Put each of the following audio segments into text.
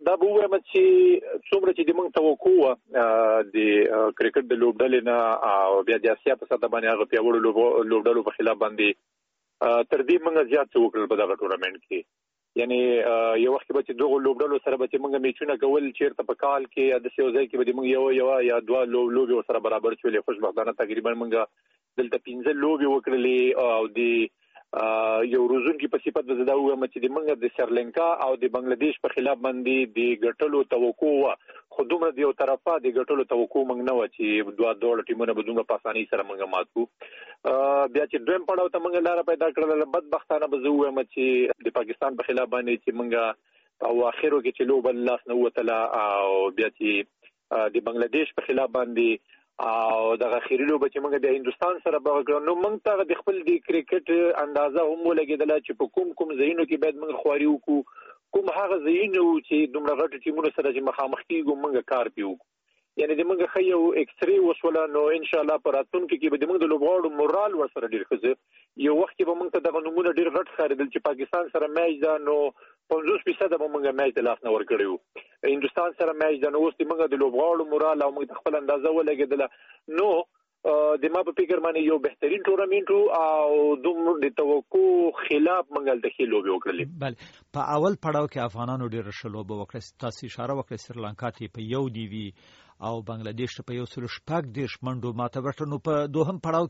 دا به وایم چې څومره چې د موږ توقع وه د کرکټ د لوبډلې نه او بیا د اسیا په سطح باندې هغه پیاوړو لوبډلو په خلاف باندې تر دې موږ زیات څه وکړل په دغه ټورنمنټ کې. یعنی یو وخت به چې دغه لوبډلو سره به چې موږ میچونه کول چیرته په کال کې د سیو ځای کې به موږ یو یا دوه لوبې سره برابر شولې. خوشبختانه تقریبا موږ دلته 15 لوبې وکړلې او د یو روزونکي په صفت به زدا وایم چې د موږ د سریلانکا او د بنگلاديش په خلاف باندې د ګټلو توقع و، خو دومره د یو طرفه د ګټلو توقع موږ نه و چې دوه ټیمونه به دومره په اسانۍ سره موږ مات کړو. بیا چې دویم پړاو ته موږ لاره پیدا کړل، بدبختانه به زه وایم چې د پاکستان په خلاف باندې چې موږ او اخرو کې چې لوب لاس نه وتله او بیا چې د بنگلاديش په خلاف باندې او دغه اخیری لوب چې موږ د هندستان سره بغږو، نو موږ ته د خپل د کرکټ اندازه هم ولګیدله چې په کوم ځایونو کې باید موږ خواري وکړو، کوم هغه ځایونه چې دومره غټ ټیمونو سره چې مخامخ کیږو موږ کار پیو. یعنی د موږ خو یو ایکس ری وسوله، نو ان شاء الله پر راتلونکي کې به د موږ د لوبغاړو مورال ورسره ډیر ښه. یو وخت کې به موږ ته دغه نمونه ډیر غټ ښکارېدل چې پاکستان سره میچ ده نو 50% به موږ میچ د لاس نه ورکړو، هندستان سره میچ ده نو اوس د موږ د لوبغاړو مورال او موږ د خپل اندازه ولګېدله. نو د ما په فکر باندې یو بهترین ټورنمنټ او دومره د توقع خلاف موږ د خېلو به وکړلې. بله په اول پړاو کې افغانانو ډېر ښه لوبه وکړه، تاسو اشاره وکړه سریلانکا ته په 1-0 او بنگلاديش ته په 114 منډو ماته ورکړه. نو په دوهم پړاو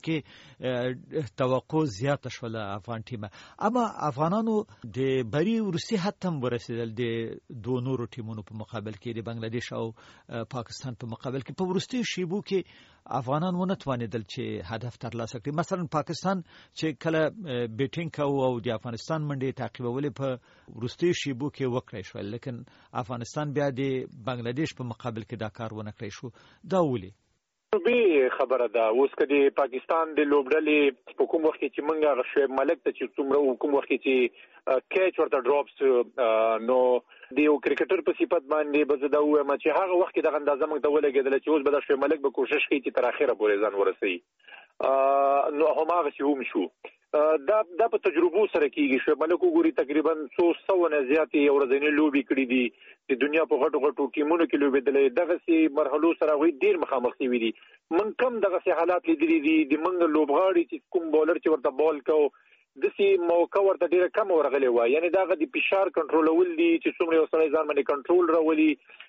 کې توقع زیاته شوله افغان ټیمه، اما افغانانو د بری ورسي حتی هم ورسېدل د دوه نورو ټیمونو په مقابل کې، د بنگلاديش او پاکستان په مقابل کې. په وروستي شیبو کې افغانان ونه توانېدل چې هدف ترلاسه کړي. مثلا پاکستان چې کله بیټینګ کوي او د افغانستان منډې تعقیبولې په وروستي شیبو کې وکړای شول، لیکن افغانستان بیا د بنگلاديش په مقابل کې دا کار ونه کړی شو. دا ولې به خبره ده؟ اوس که د پاکستان د لوبډلې په کوم وخت کې چې موږ شعیب ملک ته چې څومره کوم وخت کې چې کیچ ورته ډراپس، نو د یو کرکټر په صفت باندې به زه دا وایم چې هغه وخت کې دغه اندازه موږ ته ولګېدله چې اوس به د شعیب ملک به کوشش کوي چې تر اخره پورې ځان ورسوي. نو هماغسې هم شو. دا په تجربو سره کېږي. شعیب ملک وګوري تقریبا 100 نه زیاتې ورځنۍ لوبې کړي دي، د دنیا په غټو ټیمونو کې لوبېدلې، دغسې مرحلو سره هغوی ډېر مخامخ شوي دي. موږ کم دغسې حالات لیدلي دي. د موږ لوبغاړي چې کوم بولر چې ورته بال کو داسې موقع ورته ډېره کمه ورغلې وه. یعنې د هغه د فشار کنټرولول دي چې څومره یو سړی ځان باندې کنټرول راولي.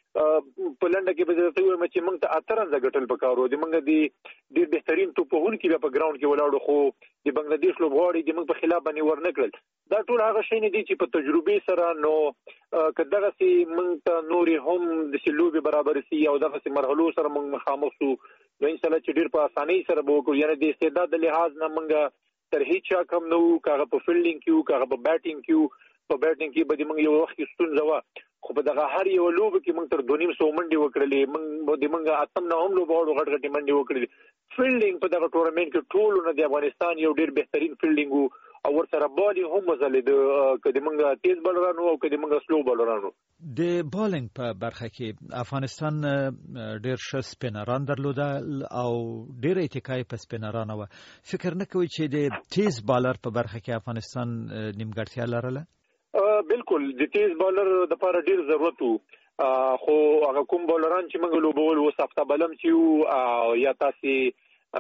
په لنډه کې به درته ووایم چې موږ ته 8 رنزه ګټل پکار وو. د موږ د ډېر بهترین توپ وهونکي بیا په ګراونډ کې ولاړو، خو د بنګلاديش لوبغاړي د موږ په خلاف باندې ورنه کړل. دا ټول هغه شی نه دي چې په تجربې سره، نو که دغسې موږ ته نورې هم داسې لوبې برابر سي او دغسې مرحلو سره موږ مخامخ سو، نو انشاءالله چې ډېر په اسانۍ سره به وکړو. یعنې د استعداد د لحاظ نه موږ تر هیڅ چا کم نه وو، که هغه په فیلډینګ کې وو که هغه په بیټینګ کې وو. په بیټینګ کې به د موږ یو وخت کې ستونزه وه، خو په دغه هر یو لوبه کې موږ تر 250 منډې وکړلې. د موږ اتم نه هم لوبغاړو غټ غټې منډې وکړلې. فیلډینګ په دغه ټورنمنټ کې ټولو نه د افغانستان یو ډېر بهترین فیلډینګ وو او ورسره بال یې هم وځلېده، که د موږ تیز بالرانو او که د موږ سلو بالرانو. د بالینګ په برخه کې افغانستان ډېر ښه سپینران درلودل او ډېره اتکا په سپینرانو وه. فکر نه کوئ چې د تیز بالر په برخه کې افغانستان نیمګړتیا لرله؟ بالکل د تیز بالر دپاره ډېر ضرورت وو، خو هغه کوم بالران چې موږ لوبول اوس هفته بلم چې وو یا تاسې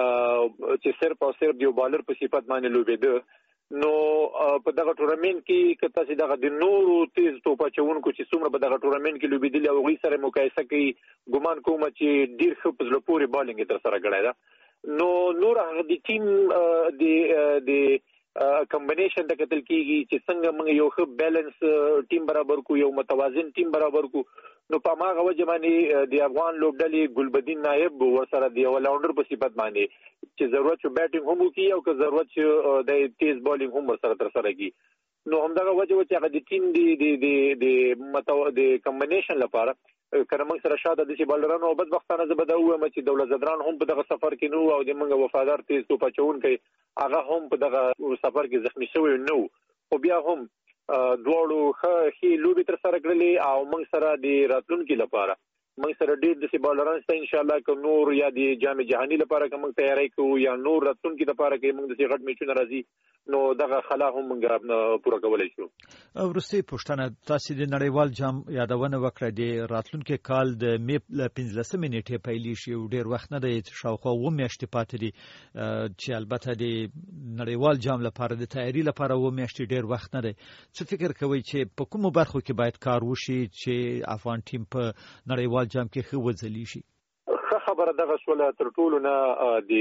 چې صرف او صرف د یو بالر په صفت باندې لوبېده، نو په دغه ټورنمنټ کې که تاسې دغه د نورو تیز توپ اچوونکو چې څومره په دغه ټورنمنټ کې لوبېدلي او هغوی سره مقایسه کوي، ګمان کوم چې ډېر ښه په زړه پورې بالینګ یې ترسره کړی ده. نو نور هغه د ټیم د کمبینیشن ته کتل کېږي چې څنګه موږ یو ښه بیلنس ټیم برابر کو، یو متوازن ټیم برابر کو. نو په هماغه وجه باندې د افغان لوبډلې ګلبدین نایب ورسره د یو راونډر په صفت باندې چې ضرورت شو بیټینګ هم وکړي او که ضرورت شو د تیز بالینګ هم ورسره ترسره کړي. نو همدغه وجه و چې هغه د ټیم د کمبینیشن لپاره که موږ سره شاته داسې بالران او بدبختانه زه به دا ووایم چې دولت زدران هم په دغه سفر کې نه وو او د موږ وفادار تیز توپ اچوونکی هغه هم په دغه سفر کې زخمي شوی نه وو، خو بیا هم دواړو ښې لوبې ترسره کړلې او موږ سره د راتلونکي لپاره موږ سره ډېر داسې بالران شته انشاءالله که نور یا د جام جهاني لپاره که موږ تیاری کوو یا نور راتلونکي لپاره که موږ داسې غټ میچونه راځي نو دغه خلا هم موږ پوره کولای شو. ورسته پښتنه تاسو د نړیوال جام یادونه وکړه د راتلونکي کال د می 15 نیټه پیلې شي او ډیر وخت نه دی شاوخوا و میاشتې پاتې دي چې البته د نړیوال جام لپاره د تیاری لپاره و میاشتې ډیر وخت نه دی. څه فکر کوئ چې په کومو برخو کې باید کار وشي چې افغان ټیم په نړیوال جام کې ښه وځلی شي؟ خبره دغه سوله تر ټولو نه د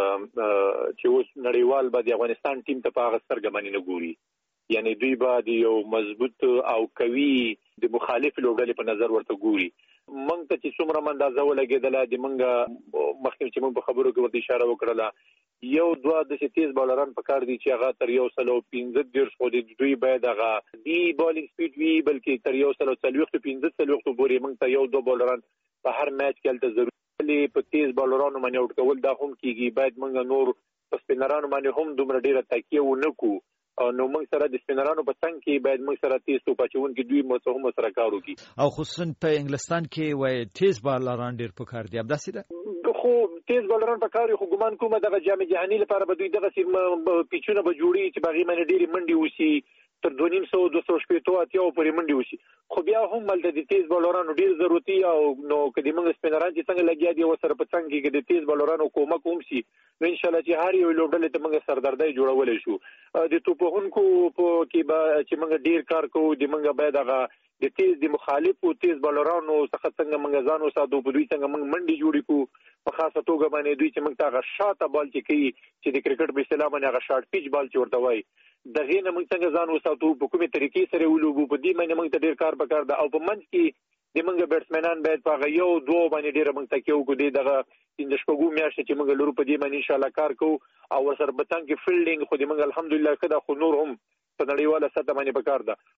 چې اوس نړیوال به د افغانستان ټیم ته په هغه سترګه باندې نه ګوري، یعنی دوی به د یو مضبوط او قوي د مخالف لوبډلې په نظر ورته ګوري. موږ ته چې څومره اندازه ولګېدله د موږ مخکې چې موږ په خبرو کې ورته اشاره وکړله یو دوه د تیز بالران په کار دي چې هغه تر 115 خو دوی باید هغه دی بالینګ سپیډ وي بلکې تر 115 پورې موږ ته یو دوه بالران په هر میچ کې الته ضروري په تیز بالرانو باندې اوټ کول دا هم کیږي. باید موږ نور په سپینرانو باندې هم دومره ډیره تکیه ونه کو، نو موږ سره د سپینرانو په څنګ کې باید موږ سره تیز توپ اچونکي دوی هم سره کار وکړي او خصوصا په انګلستان کې وای تیز بالران ډیر په کار دي. همداسې ده خو تیز بالران په کار خو ګمان کوم دغه جام جهاني لپاره به دوی دغه پیچونه به جوړي چې باغی باندې ډیره منډي وسی تر 250-280 اتیا پورې منډي وسی، خو بیا هم ملته د تیز بالرانو ډیر ضرورتي او نو کدي موږ سپینران چې څنګه لګیا دي وسره په څنګه کې د تیز بالرانو کومک هم شي، نو ان شاء الله چې هر یو لوبډلې ته موږ سردردای جوړولای شو. د توپونکو په کې به چې موږ ډیر کار کوو د موږ باید هغه د تیز د مخالفو تیز بالرانو څخه څنګه موږ ځان وساتو، په دوی څنګه موږ منډي جوړی کو، په خاصه توګه باندې دوی چې موږ ته هغه شاته بال چې کوي چې د کرکټ په اصطلاح باندې هغه شارټ پیچ بال چې ورته وایي دغه نه موږ څنګه ځان وساتو، په کومه طریقې سره ولوبو، په دې باندې موږ ته ډیر کار پکار ده. او په منځ کې د موږ بیټسمنان باید په یو دوه باندې ډیر موږ تکیه وکړو دغه د شپږو میاشتې چې موږ لرو په دې باندې ان شاء الله کار کوو او ورسره به څنګه فیلډینګ خو دې موږ الحمدلله کده خو نور هم په نړیواله سطح باندې پکار ده.